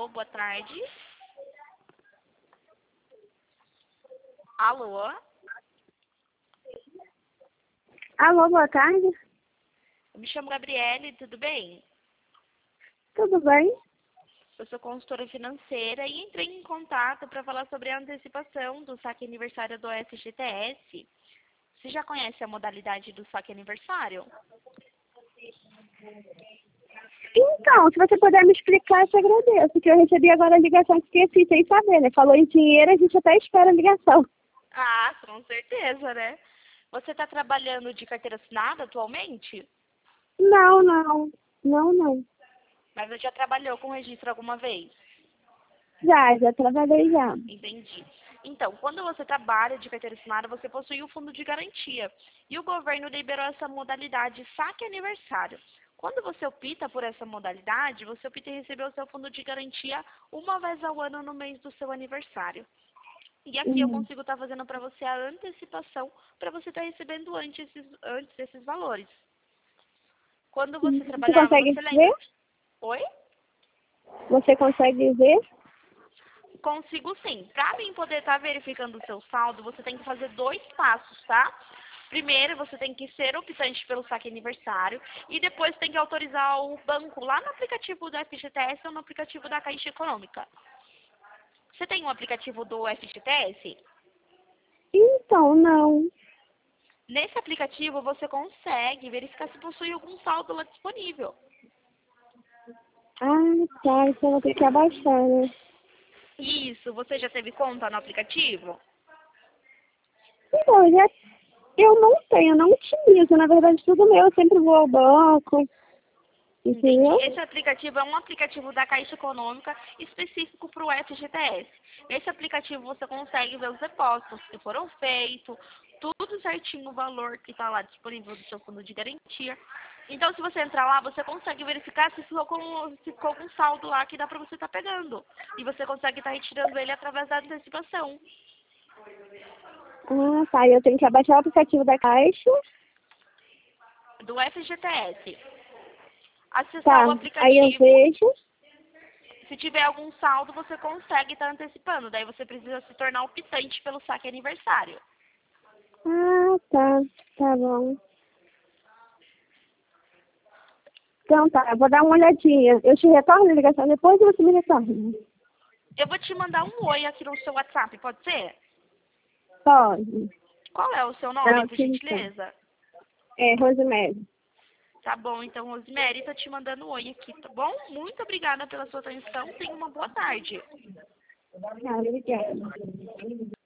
Alô, boa tarde. Alô? Alô, boa tarde. Eu me chamo Gabriele, tudo bem? Tudo bem? Eu sou consultora financeira e entrei em contato para falar sobre a antecipação do saque aniversário do FGTS. Você já conhece a modalidade do saque aniversário? Então, se você puder me explicar, eu te agradeço, que eu recebi agora a ligação que esqueci, sem saber, né? Falou em dinheiro, a gente até espera a ligação. Ah, com certeza, né? Você está trabalhando de carteira assinada atualmente? Não, não. Não, não. Mas você já trabalhou com registro alguma vez? Já trabalhei já. Entendi. Então, quando você trabalha de carteira assinada, você possui o fundo de garantia. E o governo liberou essa modalidade saque aniversário. Quando você opta por essa modalidade, você opta em receber o seu fundo de garantia uma vez ao ano no mês do seu aniversário. E aqui eu Uhum. consigo estar fazendo para você a antecipação para você estar recebendo antes desses valores. Quando você Você trabalhava, consegue você ver? lembra? Oi? Você consegue ver? Consigo sim. Para mim poder estar verificando o seu saldo, você tem que fazer 2 passos, tá? Primeiro, você tem que ser optante pelo saque aniversário e depois tem que autorizar o banco lá no aplicativo do FGTS ou no aplicativo da Caixa Econômica. Você tem um aplicativo do FGTS? Então, não. Nesse aplicativo você consegue verificar se possui algum saldo lá disponível. Ah, tá. Então eu vou ter que abaixar, né? Isso, você já teve conta no aplicativo? Então, eu não tenho, não utilizo. Na verdade, tudo meu. Eu sempre vou ao banco, Entendi. entendeu? Esse aplicativo é um aplicativo da Caixa Econômica específico para o FGTS. Nesse aplicativo você consegue ver os depósitos que foram feitos, tudo certinho o valor que está lá disponível do seu fundo de garantia. Então, se você entrar lá, você consegue verificar se ficou algum saldo lá que dá para você estar pegando. E você consegue estar retirando ele através da antecipação Ah, tá. Eu tenho que abaixar o aplicativo da Caixa. do FGTS. Acessar Tá. o Aí eu aplicativo. vejo. Se tiver algum saldo, você consegue estar antecipando. Daí você precisa se tornar optante pelo saque aniversário. Ah, tá. Tá bom. Então tá, eu vou dar uma olhadinha. Eu te retorno a ligação depois e você me retorna. Eu vou te mandar um oi aqui no seu WhatsApp, pode ser? Pode. Qual é o seu nome, Não, por sim, tá. gentileza? É, Rosemary. Tá bom, então, Rosemary, tô te mandando um oi aqui, tá bom? Muito obrigada pela sua atenção. Tenha uma boa tarde. Tá, obrigada.